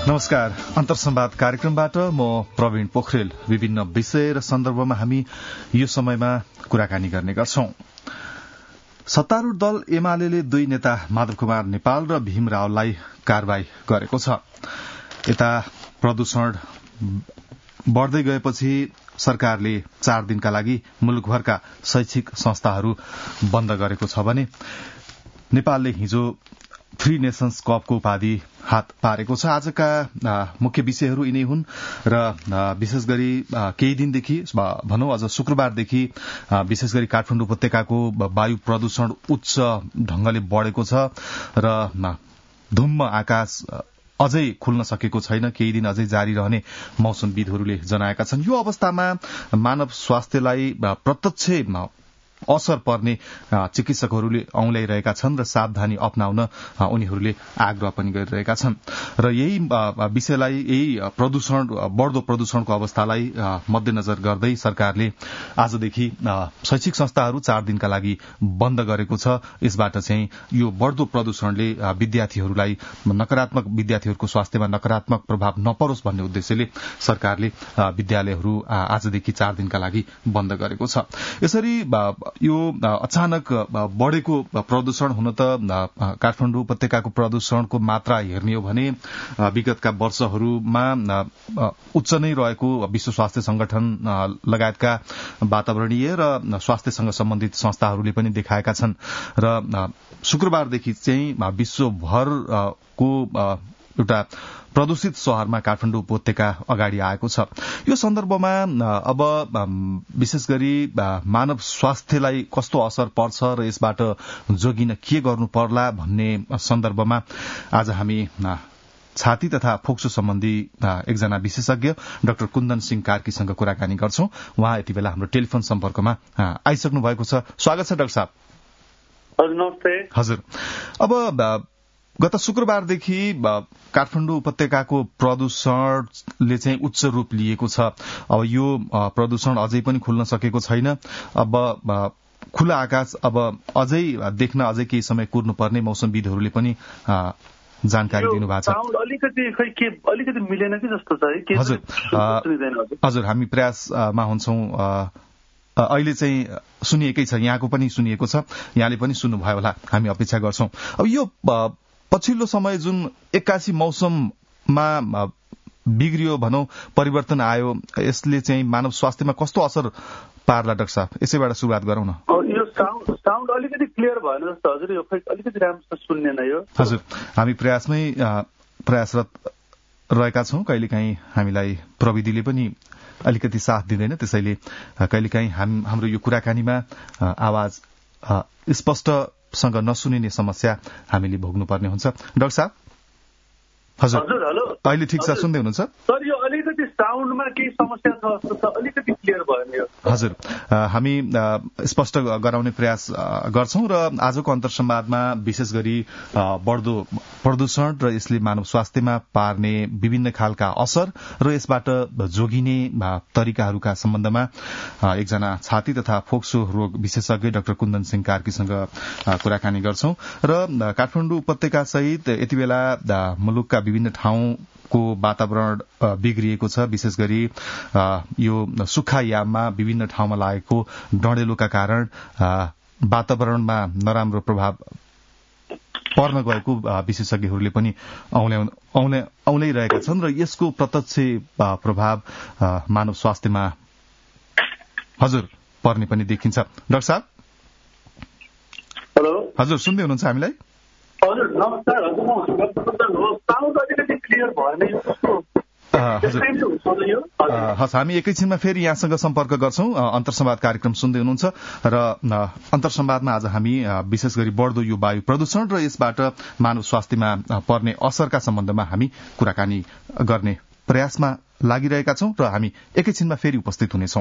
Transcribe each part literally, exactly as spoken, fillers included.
नमस्कार। अन्तर्संवाद कार्यक्रमबाट म प्रवीण पोखरेल। विभिन्न विषय र सन्दर्भमा हामी यो समयमा कुराकानी गर्ने गर्छौं। सत्तारूढ़ दल एमाले दुई नेता माधव कुमार नेपाल र भीम रावलाई कारवाही गरेको छ। यता प्रदूषण बढ़दै गएपछि सरकारले चार दिनका लागि मुलुकभरका शैक्षिक संस्थाहरू बन्द गरेको छ भने नेपालले हिजो थ्री नेशन्स कपको उपाधि हात पारेको छ। आजका मुख्य विषयहरू यिनै हुन् र विशेष गरी केही दिनदेखि भनौं अझ शुक्रबारदेखि विशेष गरी काठमाडौँ उपत्यकाको वायु प्रदूषण उच्च ढंगले बढ़ेको छ र धुम्म आकाश अझै खुल्न सकेको छैन। केही दिन अझै जारी रहने मौसमविदहरूले जनाएका छन्। यो अवस्थामा मानव स्वास्थ्यलाई प्रत्यक्ष असर पर्ने चिकित्सकहरूले औंल्याइरहेका छन् र सावधानी अपनाउन उनीहरूले आग्रह पनि गरिरहेका छन् र यही विषयलाई यही प्रदूषण बढ़दो प्रदूषणको अवस्थालाई मध्यनजर गर्दै सरकारले आजदेखि शैक्षिक संस्थाहरू चार दिनका लागि बन्द गरेको छ। यसबाट चाहिँ यो बढ़दो प्रदूषणले विद्यार्थीहरूलाई नकारात्मक विद्यार्थीहरूको स्वास्थ्यमा नकारात्मक प्रभाव नपरोस् भन्ने उद्देश्यले सरकारले विद्यालयहरू आजदेखि चार दिनका लागि बन्द गरेको छ। यसरी यो अचानक बढ़ेको प्रदूषण हुन त काठमाडौँ उपत्यकाको प्रदूषणको मात्रा हेर्ने हो भने विगतका वर्षहरूमा उच्च नै रहेको विश्व स्वास्थ्य संगठन लगायतका वातावरणीय र स्वास्थ्यसँग सम्बन्धित संस्थाहरूले पनि देखाएका छन् र शुक्रबारदेखि चाहिँ विश्वभरको एउटा प्रदूषित शहरमा काठमाडौँ उपत्यका अगाडि आएको छ। यो सन्दर्भमा अब विशेष गरी मानव स्वास्थ्यलाई कस्तो असर पर्छ र यसबाट जोगिन के गर्नु पर्ला भन्ने सन्दर्भमा आज हामी छाती तथा फोक्सो सम्बन्धी एकजना विशेषज्ञ डाक्टर कुन्दन सिंह कार्कीसँग कुराकानी गर्छौं। उहाँ यति बेला हाम्रो टेलिफोन सम्पर्कमा आइसक्नु भएको छ। स्वागत छ डाक्टर साहब। हजुर नमस्ते। हजुर, अब गत शुक्रबारदेखि काठमाडौँ उपत्यकाको प्रदूषणले चाहिँ उच्च रूप लिएको छ। अब यो प्रदूषण अझै पनि खुल्न सकेको छैन। अब खुला आकाश अब अझै देख्न अझै केही समय कुर्नुपर्ने मौसमविदहरूले पनि जानकारी दिनुभएको छ। अलिकति खै के अलिकति मिलेन कि जस्तो छ है। हजुर हजुर हामी प्रयासमा हुन्छौं। अहिले चाहिँ सुनिएकै छ, यहाँको पनि सुनिएको छ, यहाँले पनि सुन्नुभयो होला, हामी अपेक्षा गर्छौं। अब यो पछिल्लो समय जुन एक्कासी मौसममा बिग्रियो भनौं, परिवर्तन आयो, यसले चाहिँ मानव स्वास्थ्यमा कस्तो असर पार्ला डाक्टर साहब? यसैबाट सुरुवात गरौँ न। यो साउन्ड साउन्ड अलिकति क्लियर भएन जस्तो हजुर, यो खै अलिकति राम्रोसँग सुन्नेन यो। हजुर, हामी प्रयासमै प्रयासरत रहेका छौं। कहिलेकाहीँ हामीलाई प्रविधिले पनि अलिकति साथ दिँदैन, त्यसैले कहिलेकाहीँ हाम्रो यो कुराकानीमा आवाज स्पष्टसँग नसुनिने समस्या हामीले भोग्नुपर्ने हुन्छ। डाक्टर साहब हजुर, हेलो, अहिले ठिक छ, सुन्दै हुनुहुन्छ? सर यो अलिकति साउन्डमा केही समस्या छ जस्तो छ, अलिकति क्लियर भएन यो। हजुर, हामी स्पष्ट गराउने प्रयास गर्छौं र आजको अन्तर्संवादमा विशेष गरी बढ्दो प्रदूषण र यसले मानव स्वास्थ्यमा पार्ने विभिन्न खालका असर र यसबाट जोगिने तरिकाहरूका सम्बन्धमा एकजना छाती तथा फोक्सो रोग विशेषज्ञ डाक्टर कुन्दन सिंह कार्कीसँग कुराकानी गर्छौं र काठमाडौँ उपत्यका सहित यति बेला मुलुकका विभिन्न ठाउँको वातावरण बिग्रिएको छ। विशेष गरी यो सुक्खा याममा विभिन्न ठाउँमा लागेको डढेलोका कारण वातावरणमा नराम्रो प्रभाव पर्न गएको विशेषज्ञहरूले पनि औल्याइरहेका छन् र यसको प्रत्यक्ष प्रभाव मानव स्वास्थ्यमा हजुर पर्ने पनि देखिन्छ। डाक्टर साहब हेलो, हजुर सुन्दै हुनुहुन्छ हामीलाई? हजुर नमस्कार। साउन्ड अलिकति क्लियर भएन यो कस्तो? हस्, हामी एकैछिनमा फेरि यहाँसँग सम्पर्क गर्छौं। अन्तर्संवाद कार्यक्रम सुन्दै हुनुहुन्छ र अन्तर्संवादमा आज हामी विशेष गरी बढ्दो यो वायु प्रदूषण र यसबाट मानव स्वास्थ्यमा पर्ने असरका सम्बन्धमा हामी कुराकानी गर्ने प्रयासमा लागिरहेका छौं र हामी एकैछिनमा फेरि उपस्थित हुनेछौं।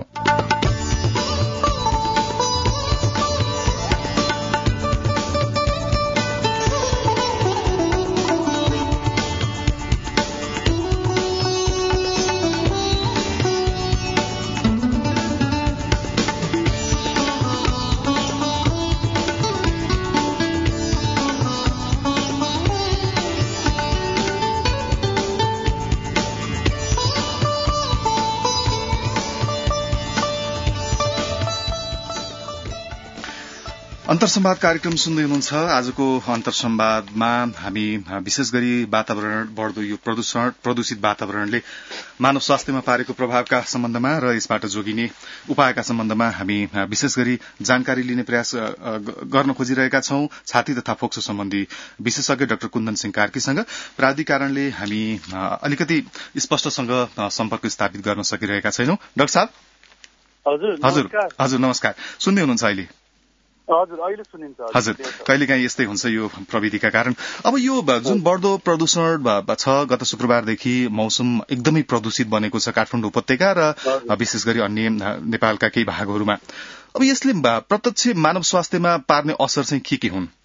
अन्तर्संवाद कार्यक्रम सुन्दै हुनुहुन्छ। आजको अन्तर्संवादमा हामी विशेष गरी वातावरण बढ्दो यो प्रदूषण प्रदूषित वातावरणले मानव स्वास्थ्यमा पारेको प्रभावका सम्बन्धमा र यसबाट जोगिने उपायका सम्बन्धमा हामी विशेष गरी जानकारी लिने प्रयास गर्न खोजिरहेका छौं छाती तथा फोक्सो सम्बन्धी विशेषज्ञ डाक्टर कुन्दन सिंह कार्कीसँग। प्राविधिक कारणले हामी अलिकति स्पष्टसँग सम्पर्क स्थापित गर्न सकिरहेका छैनौं। डाक्टर साहब हजुर हजुर हजुर नमस्कार, सुन्दै हुनुहुन्छ अहिले? हजुर अहिले सुनिन्छ। हजुर, कहिलेकाहीँ यस्तै हुन्छ यो प्रविधिका कारण। अब यो जुन बढ्दो प्रदूषण छ, गत शुक्रबारदेखि मौसम एकदमै प्रदूषित बनेको छ काठमाडौँ उपत्यका र विशेष गरी अन्य नेपालका केही भागहरूमा। अब यसले प्रत्यक्ष मानव स्वास्थ्यमा पार्ने असर चाहिँ के के हुन्?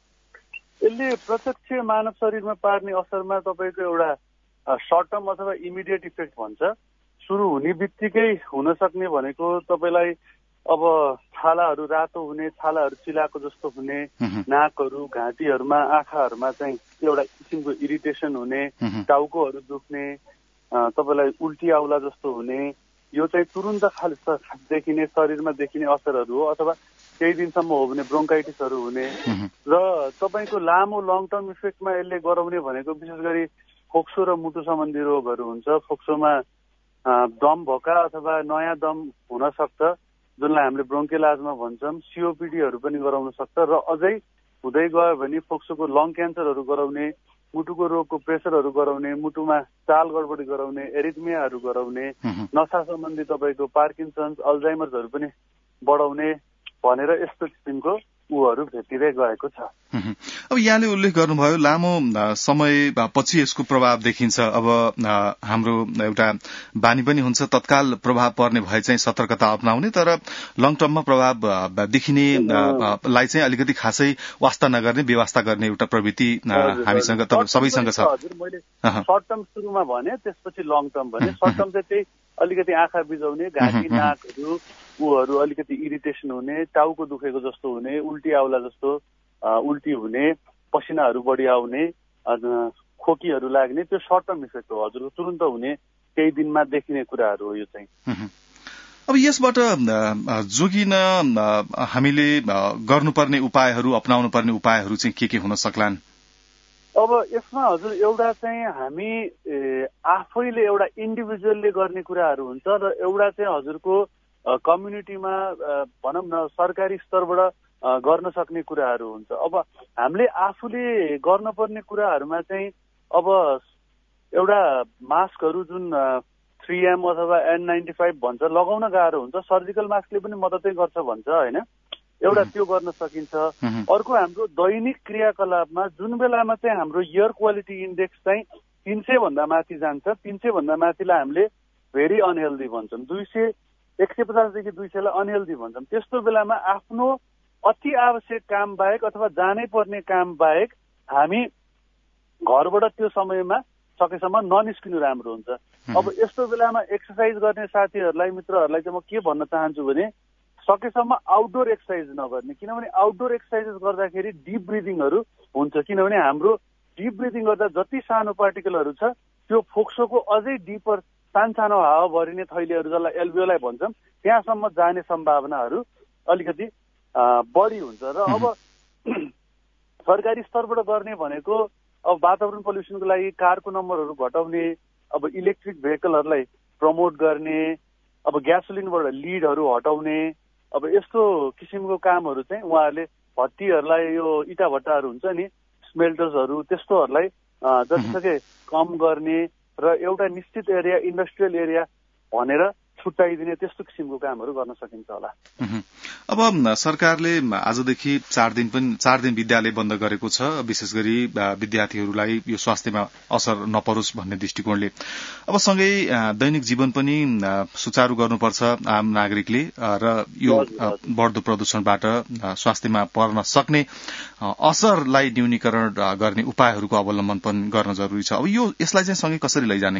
यसले प्रत्यक्ष मानव शरीरमा पार्ने असरमा तपाईँको एउटा सर्ट टर्म अथवा इमिडिएट इफेक्ट भन्छ। सुरु हुने बित्तिकै हुन सक्ने भनेको तपाईँलाई अब छालाहरू रातो हुने, छालाहरू चिलाएको जस्तो हुने, नाकहरू घाँटीहरूमा आँखाहरूमा चाहिँ एउटा किसिमको इरिटेसन हुने, टाउकोहरू दुख्ने, तपाईँलाई उल्टी आउला जस्तो हुने, यो चाहिँ तुरुन्त खालि देखिने शरीरमा देखिने असरहरू हो। अथवा केही दिनसम्म हो भने ब्रोन्काइटिसहरू हुने र तपाईँको लामो लङ टर्म इफेक्टमा यसले गराउने भनेको विशेष गरी फोक्सो र मुटु सम्बन्धी रोगहरू हुन्छ। फोक्सोमा दम भोका अथवा नयाँ दम हुन सक्छ जुनलाई हामीले ब्रोन्केलाजमा भन्छौँ। सिओपिडीहरू पनि गराउन सक्छ र अझै हुँदै गयो भने फोक्सोको लङ क्यान्सरहरू गराउने, मुटुको रोगको प्रेसरहरू गराउने, मुटुमा चाल गडबडी गराउने, एरिथमियाहरू गराउने, नसा सम्बन्धी तपाईँको पार्किन्सन्स अल्जाइमर्सहरू पनि बढाउने भनेर यस्तो किसिमको ऊहरू भेटिँदै गएको छ। अब यहाँले उल्लेख गर्नुभयो लामो समय पछि यसको प्रभाव देखिन्छ। अब हाम्रो एउटा बानी पनि हुन्छ तत्काल प्रभाव पर्ने भए चाहिँ सतर्कता अपनाउने, तर लङ टर्ममा प्रभाव देखिने लाई चाहिँ अलिकति खासै वास्ता नगर्ने, व्यवस्था गर्ने एउटा प्रवृत्ति हामीसँग सबैसँग छ। हजुर, मैले सर्ट टर्म सुरुमा भने त्यसपछि लङ टर्म भने। सर्ट टर्म चाहिँ त्यही अलिकति आँखा बिजाउने, घाँटी नाकहरू ऊहरू अलिकति इरिटेसन हुने, टाउको दुखेको जस्तो हुने, उल्टी आउला जस्तो उल्टी हुने, पसिनाहरू बढी आउने, खोकीहरू लाग्ने, त्यो सर्ट टर्म इफेक्ट हो हजुर, तुरुन्त हुने केही दिनमा देखिने कुराहरू हो यो चाहिँ। अब यसबाट जोगिन हामीले गर्नुपर्ने उपायहरू, अपनाउनु पर्ने उपायहरू चाहिँ के के हुन सक्लान्? अब यसमा हजुर एउटा चाहिँ हामी आफैले एउटा इन्डिभिजुअलले गर्ने कुराहरू हुन्छ र एउटा चाहिँ हजुरको कम्युनिटीमा भनौँ न सरकारी स्तरबाट गर्न सक्ने कुराहरू हुन्छ। अब हामीले आफूले गर्नुपर्ने कुराहरूमा चाहिँ अब एउटा मास्कहरू जुन थ्री एम अथवा एन नाइन्टी फाइभ भन्छ लगाउन गाह्रो हुन्छ, सर्जिकल मास्कले पनि मद्दतै गर्छ भन्छ होइन, एउटा त्यो गर्न सकिन्छ। अर्को हाम्रो दैनिक क्रियाकलापमा जुन बेलामा चाहिँ हाम्रो एयर क्वालिटी इन्डेक्स चाहिँ तीन सय भन्दा माथि जान्छ, तीन सय भन्दा माथिलाई हामीले भेरी अनहेल्दी भन्छौँ, दुई सय एक सय पचासदेखि दुई सयलाई अनहेल्दी भन्छौँ। त्यस्तो बेलामा आफ्नो अति आवश्यक काम बाहेक अथवा जानै पर्ने काम बाहेक हामी घरबाट त्यो समयमा सकेसम्म ननिस्किनु राम्रो हुन्छ। अब यस्तो बेलामा एक्सर्साइज गर्ने साथीहरूलाई, मित्रहरूलाई चाहिँ म के भन्न चाहन्छु भने सकेसम्म आउटडोर एक्सर्साइज नगर्ने, किनभने आउटडोर एक्सर्साइज गर्दाखेरि डिप ब्रिदिङहरू हुन्छ। किनभने हाम्रो डिप ब्रिदिङ गर्दा जति सानो पार्टिकलहरू छ त्यो फोक्सोको अझै डिपर सानसानो हावा भरिने थैलीहरू जसलाई एल्भियोलाई भन्छौँ त्यहाँसम्म जाने सम्भावनाहरू अलिकति बढी हुन्छ। र अब सरकारी स्तरबाट गर्ने भनेको अब वातावरण पल्युसनको लागि कारको नम्बरहरू घटाउने, अब इलेक्ट्रिक भेहिकलहरूलाई प्रमोट गर्ने, अब ग्यासोलिनबाट लिडहरू हटाउने, अब यस्तो किसिमको कामहरू चाहिँ उहाँहरूले भट्टीहरूलाई यो इटा भट्टाहरू हुन्छ नि स्मेल्टर्सहरू त्यस्तोहरूलाई जतिसके कम गर्ने र एउटा निश्चित एरिया इन्डस्ट्रियल एरिया भनेर छुट्याइदिने त्यस्तो किसिमको कामहरू गर्न सकिन्छ होला। अब सरकारले आजदेखि चार दिन पनि चार दिन विद्यालय बन्द गरेको छ, विशेष गरी विद्यार्थीहरूलाई यो स्वास्थ्यमा असर नपरोस् भन्ने दृष्टिकोणले। अब सँगै दैनिक जीवन पनि सुचारू गर्नुपर्छ आम नागरिकले र यो बढ्दो प्रदूषणबाट स्वास्थ्यमा पर्न सक्ने असरलाई न्यूनीकरण गर्ने उपायहरूको अवलम्बन पनि गर्न जरुरी छ। अब यो यसलाई चाहिँ सँगै कसरी लैजाने?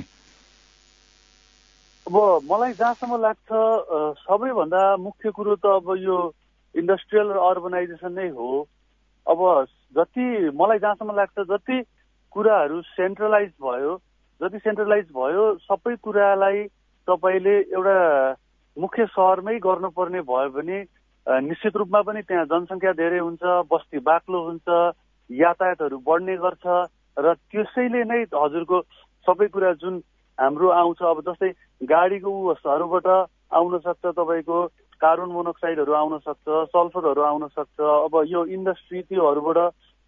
अब मलाई जहाँसम्म लाग्छ सबैभन्दा मुख्य कुरो त अब यो इन्डस्ट्रियल र अर्बनाइजेसन नै हो। अब जति मलाई जहाँसम्म लाग्छ जति कुराहरू सेन्ट्रलाइज भयो जति सेन्ट्रलाइज भयो सबै कुरालाई तपाईँले एउटा मुख्य सहरमै गर्नुपर्ने भयो भने निश्चित रूपमा पनि त्यहाँ जनसङ्ख्या धेरै हुन्छ, बस्ती बाक्लो हुन्छ, यातायातहरू बढ्ने गर्छ र त्यसैले नै हजुरको सबै कुरा जुन हाम्रो आउँछ, अब जस्तै गाडीको उहरूबाट आउन सक्छ, तपाईँको कार्बन मोनोक्साइडहरू आउन सक्छ, सल्फरहरू आउन सक्छ। अब यो इन्डस्ट्री त्योहरूबाट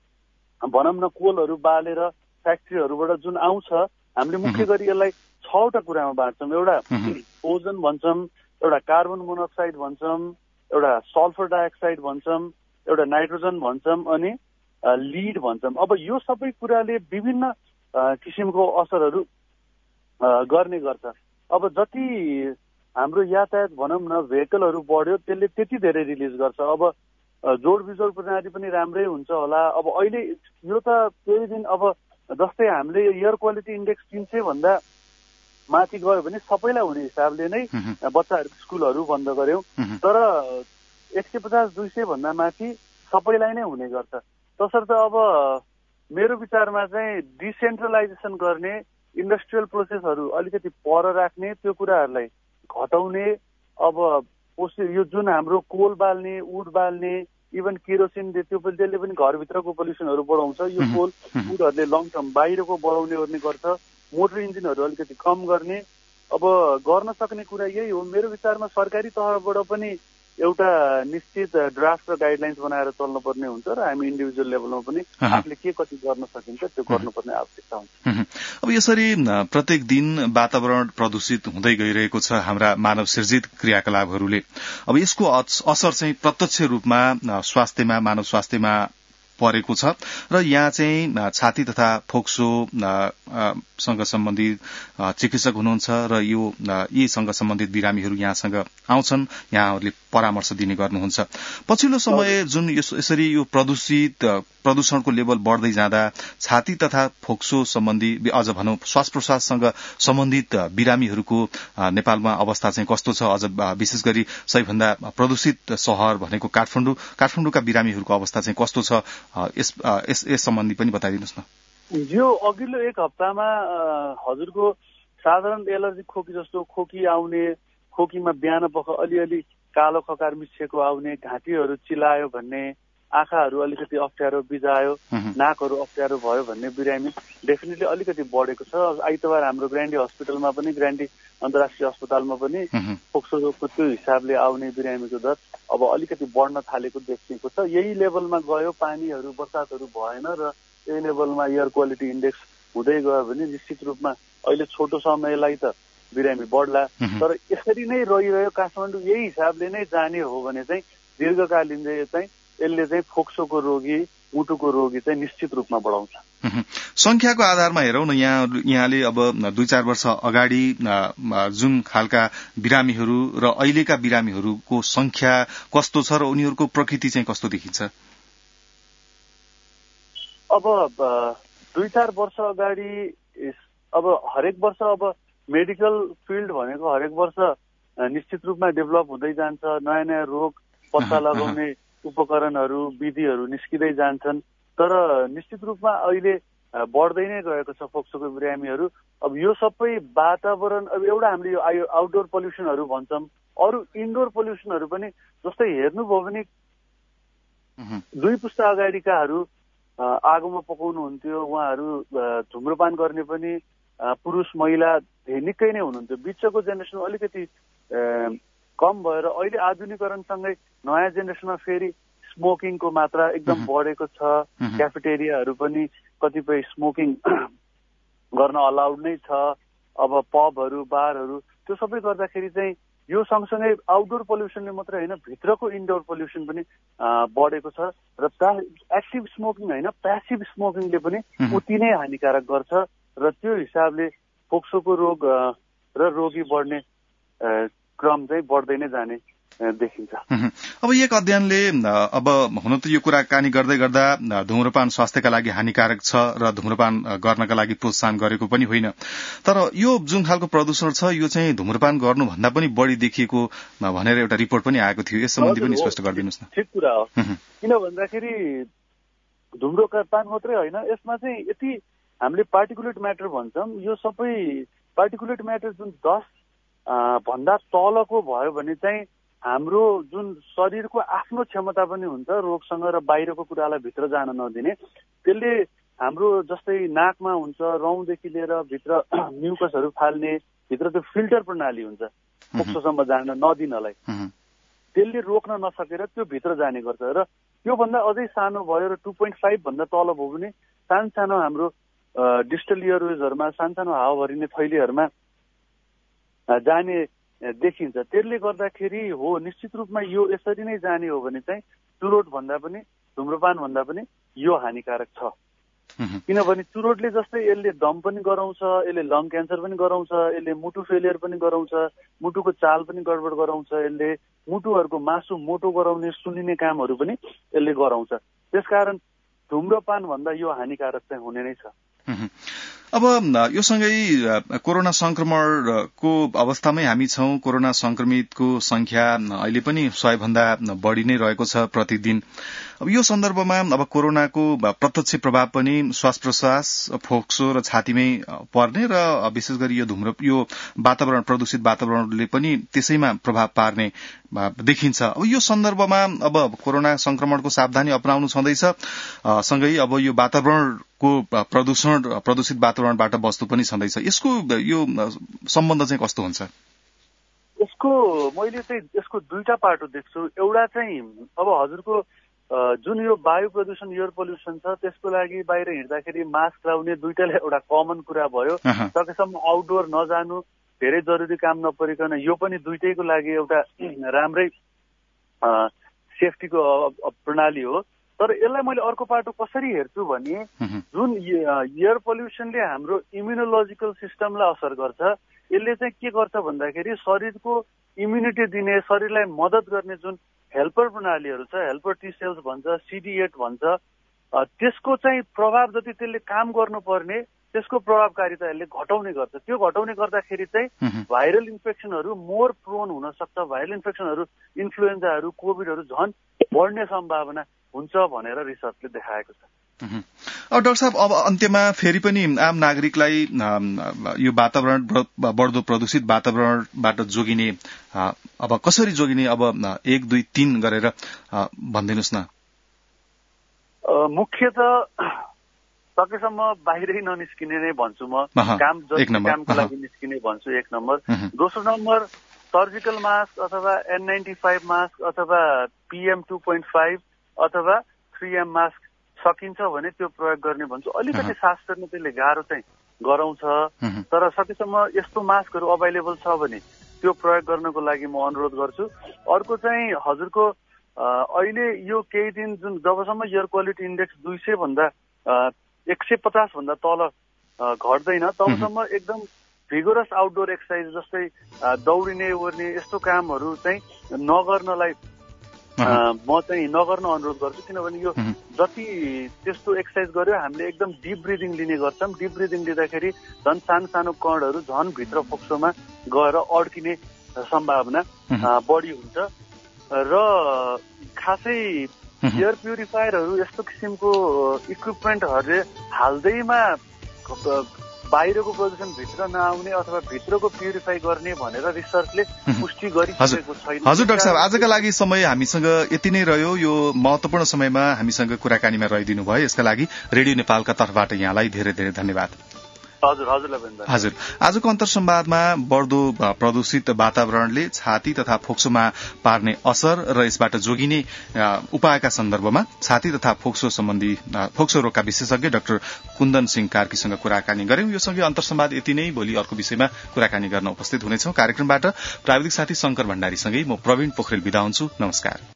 भनौँ न कोलहरू बालेर फ्याक्ट्रीहरूबाट जुन आउँछ, हामीले मुख्य गरी यसलाई छवटा कुरामा बाँड्छौँ। एउटा ओजन भन्छौँ, एउटा कार्बन मोनोक्साइड भन्छौँ, एउटा सल्फर डाइअक्साइड भन्छौँ, एउटा नाइट्रोजन भन्छौँ अनि लिड भन्छौँ। अब यो सबै कुराले विभिन्न किसिमको असरहरू गर्ने गर्छ। अब जति हाम्रो यातायात भनौँ न भेहिकलहरू बढ्यो त्यसले त्यति धेरै रिलिज गर्छ। अब जोड बिजोड प्रणाली पनि राम्रै हुन्छ होला। अब अहिले यो त केही दिन अब जस्तै हामीले एयर क्वालिटी इन्डेक्स तिन सय भन्दा माथि गयो भने सबैलाई हुने हिसाबले नै बच्चाहरूको स्कुलहरू बन्द गर्यौँ, तर एक सय पचास दुई सय भन्दा माथि सबैलाई नै हुने गर्छ। तसर्थ अब मेरो विचारमा चाहिँ डिसेन्ट्रलाइजेसन गर्ने, इन्डस्ट्रियल प्रोसेसहरू अलिकति पर राख्ने, त्यो कुराहरूलाई घटाउने। अब यो जुन हाम्रो कोल बाल्ने, उड बाल्ने, इभन केरोसिन त्यो पनि त्यसले पनि घरभित्रको पोल्युसनहरू बढाउँछ। यो कोल उडहरूले लङ टर्म बाहिरको बढाउने गर्ने गर्छ। मोटर इन्जिनहरू अलिकति कम गर्ने। अब गर्न सक्ने कुरा यही हो। मेरो विचारमा सरकारी तहबाट पनि एउटा निश्चित ड्राफ्ट र गाइडलाइन्स बनाएर चल्नुपर्ने हुन्छ र हामी इन्डिभिजुअल लेभलमा पनि आफूले के कति गर्न सकिन्छ त्यो गर्नुपर्ने आवश्यकता हुन्छ। अब यसरी प्रत्येक दिन वातावरण प्रदूषित हुँदै गइरहेको छ हाम्रा मानव सृजित क्रियाकलापहरूले। अब यसको असर चाहिँ प्रत्यक्ष रूपमा स्वास्थ्यमा, मानव स्वास्थ्यमा परेको छ र यहाँ चाहिँ छाती तथा फोक्सो सँग सम्बन्धित चिकित्सक हुनुहुन्छ र यो यीसँग सम्बन्धित बिरामीहरू यहाँसँग आउँछन्, यहाँहरूले परामर्श दिने गर्नुहुन्छ। पछिल्लो समय जुन यसरी यो प्रदूषित प्रदूषणको लेभल बढ्दै जाँदा छाती तथा फोक्सो सम्बन्धी अझ भनौं श्वास प्रश्वाससँग सम्बन्धित बिरामीहरूको नेपालमा अवस्था चाहिँ कस्तो छ? अझ विशेष गरी सबैभन्दा प्रदूषित शहर भनेको काठमाडौँ काठमाडौँका बिरामीहरूको अवस्था चाहिँ कस्तो छ? यस यस सम्बन्धी पनि बताइदिनुहोस् न। यो अघिल्लो एक हप्तामा हजुरको साधारण एलर्जी खोकी जस्तो खोकी आउने, खोकीमा बिहान पख अलिअलि कालो खकार मिसिएको आउने, घाँटीहरू चिलायो भन्ने, आँखाहरू अलिकति अप्ठ्यारो बिजायो, नाकहरू अप्ठ्यारो भयो भन्ने बिरामी डेफिनेटली अलिकति बढेको छ। आइतबार हाम्रो ग्रान्डी हस्पिटलमा पनि, ग्रान्डी अन्तर्राष्ट्रिय अस्पतालमा पनि फोक्सो रोगको त्यो हिसाबले आउने बिरामीको दर अब अलिकति बढ्न थालेको देखिएको छ। यही लेभलमा गयो, पानीहरू बर्सातहरू भएन र यही लेभलमा एयर क्वालिटी इन्डेक्स हुँदै गयो भने निश्चित रूपमा अहिले छोटो समयलाई त बिरामी बढ्ला, तर यसरी नै रहिरह्यो काठमाडौँ यही हिसाबले नै जाने हो भने चाहिँ दीर्घकालीन चाहिँ यसले चाहिँ फोक्सोको रोगी, मुटुको रोगी चाहिँ निश्चित रूपमा बढाउँछ। संख्याको आधारमा हेरौँ न, यहाँ यहाँले अब दुई चार वर्ष अगाडि जुन खालका बिरामीहरू र अहिलेका बिरामीहरूको संख्या कस्तो छ र उनीहरूको प्रकृति चाहिँ कस्तो देखिन्छ? अब दुई चार वर्ष अगाडि अब हरेक वर्ष अब मेडिकल फिल्ड भनेको हरेक वर्ष निश्चित रूपमा डेभलप हुँदै जान्छ। नयाँ नयाँ रोग पत्ता लगाउने उपकरणहरू, विधिहरू निस्किँदै जान्छन्, तर निश्चित रूपमा अहिले बढ्दै नै गएको छ फोक्सोको बिरामीहरू। अब यो सबै वातावरण, अब एउटा हामीले यो आउटडोर पोल्युसनहरू भन्छौँ, अरू इन्डोर पोल्युसनहरू पनि जस्तै हेर्नुभयो भने दुई पुस्ता अगाडिकाहरू आगोमा पकाउनुहुन्थ्यो, उहाँहरू धुम्रपान गर्ने पनि पुरुष महिला निकै नै हुनुहुन्थ्यो। बिचको जेनेरेसन अलिकति कम भएर अहिले आधुनिकरणसँगै नयाँ जेनेरेसनमा फेरि स्मोकिङको मात्रा एकदम बढेको छ। क्याफेटेरियाहरू पनि कतिपय स्मोकिङ गर्न अलाउड नै छ। अब पबहरू, बारहरू त्यो सबै गर्दाखेरि चाहिँ यो सँगसँगै आउटडोर पोल्युसनले मात्रै होइन, भित्रको इन्डोर पोल्युसन पनि बढेको छ र एक्टिभ स्मोकिङ होइन, प्यासिभ स्मोकिङले पनि उति नै हानिकारक गर्छ र त्यो हिसाबले फोक्सोको रोग र रोगी बढ्ने क्रम चाहिँ बढ्दै नै जाने देखिन्छ। अब एक अध्ययनले अब हुन त यो कुराकानी गर्दै गर्दा धूम्रपान स्वास्थ्यका लागि हानिकारक छ र धूम्रपान गर्नका लागि प्रोत्साहन गरेको पनि होइन, तर यो जुन खालको प्रदूषण छ यो चाहिँ धूम्रपान गर्नुभन्दा पनि बढी देखिएको भनेर एउटा रिपोर्ट पनि आएको थियो। यस सम्बन्धी पनि स्पष्ट गरिदिनुहोस् न। ठिक कुरा हो, किन भन्दाखेरि धूम्रपान मात्रै होइन, यसमा चाहिँ यति हामीले पार्टिकुलेट म्याटर भन्छौँ, यो सबै पार्टिकुलेट म्याटर जुन दस भन्दा तलको भयो भने चाहिँ हाम्रो जुन शरीरको आफ्नो क्षमता पनि हुन्छ रोगसँग र बाहिरको कुरालाई भित्र जान नदिने, त्यसले हाम्रो जस्तै नाकमा हुन्छ रौँदेखि लिएर भित्र म्युकसहरू फाल्ने, भित्र त्यो फिल्टर प्रणाली हुन्छ फोक्सोसम्म जान नदिनलाई, त्यसले रोक्न नसकेर त्यो भित्र जाने गर्छ। र त्योभन्दा अझै सानो भयो र टू पोइन्ट फाइभ भन्दा तल भयो भने सानो सानो हाम्रो डिस्टल इयरवेजहरूमा सानो सानो हावा भरिने थैलीहरूमा जाने देखिन्छ। त्यसले गर्दाखेरि हो निश्चित रूपमा यो यसरी नै जाने हो भने चाहिँ चुरोट भन्दा पनि धुम्रपान भन्दा पनि यो हानिकारक छ। किनभने चुरोटले जस्तै यसले दम पनि गराउँछ, यसले लङ क्यान्सर पनि गराउँछ, यसले मुटु फेलियर पनि गराउँछ, मुटुको चाल पनि गडबड गराउँछ, यसले मुटुहरूको मासु मोटो गराउने सुनिने कामहरू पनि यसले गराउँछ। त्यसकारण धुम्रपान भन्दा यो हानिकारक चाहिँ हुने नै छ। अब यो सँगै कोरोना संक्रमणको अवस्थामै हामी छौं। कोरोना संक्रमितको संख्या अहिले पनि सय भन्दा बढ़ी नै रहेको छ प्रतिदिन। अब यो सन्दर्भमा अब कोरोनाको प्रत्यक्ष प्रभाव पनि श्वास प्रश्वास, फोक्सो र छातीमै पर्ने र विशेष गरी यो धुम्र यो वातावरण प्रदूषित वातावरणले पनि त्यसैमा प्रभाव पार्ने देखिन्छ। अब यो सन्दर्भमा अब कोरोना संक्रमणको सावधानी अपनाउनु छँदैछ, सँगै अब यो वातावरणको प्रदूषण प्रदूषित वातावरणबाट बस्नु पनि छँदैछ। यसको यो सम्बन्ध चाहिँ कस्तो हुन्छ? यसको मैले चाहिँ यसको दुईटा पाटो देख्छु। एउटा चाहिँ अब हजुरको जुन यो वायु प्रदूषण एयर पोल्युसन छ त्यसको लागि बाहिर हिँड्दाखेरि मास्क लाउने दुईटाले एउटा कमन कुरा भयो। सकेसम्म आउटडोर नजानु, धेरै जरुरी काम नपरिकन, यो पनि दुईटैको लागि एउटा राम्रै सेफ्टीको प्रणाली हो। तर यसलाई मैले अर्को पाटो कसरी हेर्छु भने जुन एयर पोल्युसनले हाम्रो इम्युनोलोजिकल सिस्टमलाई असर गर्छ, यसले चाहिँ के गर्छ भन्दाखेरि शरीरको इम्युनिटी दिने, शरीरलाई मद्दत गर्ने जुन हेल्पर प्रणालीहरू छ, हेल्पर टी सेल्स भन्छ, सिडी एट भन्छ, त्यसको चाहिँ प्रभाव जति त्यसले काम गर्नुपर्ने त्यसको प्रभावकारिता यसले घटाउने गर्छ। त्यो घटाउने गर्दाखेरि चाहिँ भाइरल इन्फेक्सनहरू मोर प्रोन हुन सक्छ। भाइरल इन्फेक्सनहरू इन्फ्लुएन्जाहरू कोभिडहरू झन् बढ्ने सम्भावना हुन्छ भनेर रिसर्चले देखाएको छ। अब डाक्टर साहब, अब अन्त्यमा फेरि पनि आम नागरिकलाई यो वातावरण बढ्दो प्रदूषित वातावरणबाट जोगिने अब कसरी जोगिने, अब एक दुई तीन गरेर भनिदिनुहोस् न। मुख्यतः सकेसम्म बाहिरै ननिस्किने नै भन्छु म। काम कामको लागि निस्किने भन्छु एक नम्बर। दोस्रो नम्बर सर्जिकल मास्क अथवा एन नाइन्टी फाइभ मास्क अथवा पीएम टू पोइन्ट फाइभ अथवा थ्री एम मास्क सकिन्छ भने त्यो प्रयोग गर्ने भन्छु। अलिकति सास फेर्न त्यसले गाह्रो चाहिँ गराउँछ, तर सकेसम्म यस्तो मास्कहरू अभाइलेबल छ भने त्यो प्रयोग गर्नको लागि म अनुरोध गर्छु। अर्को चाहिँ हजुरको अहिले यो केही दिन जुन जबसम्म एयर क्वालिटी इन्डेक्स दुई सय भन्दा एक सय पचास भन्दा तल घट्दैन तबसम्म एकदम भिगोरस आउटडोर एक्सर्साइज जस्तै दौडिने ओर्ने यस्तो कामहरू चाहिँ नगर्नलाई म चाहिँ नगर्न अनुरोध गर्छु। किनभने यो जति त्यस्तो एक्सर्साइज गर्यो हामीले एकदम डिप ब्रिदिङ लिने गर्छौँ। डिप ब्रिदिङ लिँदाखेरि झन् सानो सानो कणहरू झन् भित्र फोक्सोमा गएर अड्किने सम्भावना बढी हुन्छ। र खासै एयर प्युरिफायरहरू यस्तो किसिमको इक्विपमेन्टहरूले हाल्दैमा बाहिरको प्रदूषण भित्र नआउने अथवा भित्रको प्युरिफाई गर्ने भनेर रिसर्चले पुष्टि गरिसकेको छैन। हजुर डाक्टर साहब, आजका लागि समय हामीसँग यति नै रह्यो। यो महत्वपूर्ण समयमा हामीसँग कुराकानीमा रहिदिनु भयो, यसका लागि रेडियो नेपालका तर्फबाट यहाँलाई धेरै धेरै धन्यवाद। हजुर हजुरलाई पनि हजुर। आजको अन्तर संवादमा बढ्दो प्रदूषित वातावरणले छाती तथा फोक्सोमा पार्ने असर र यसबाट जोगिने उपायका सन्दर्भमा छाती तथा फोक्सो सम्बन्धी फोक्सो रोगका विशेषज्ञ डाक्टर कुन्दन सिंह कार्कीसँग कुराकानी गर्यौं। यो सँगै अन्तर संवाद यति नै। भोलि अर्को विषयमा कुराकानी गर्न उपस्थित हुनेछौं। कार्यक्रमबाट प्राविधिक साथी शंकर भण्डारीसँगै म प्रवीण पोखरेल बिदा हुन्छु। नमस्कार।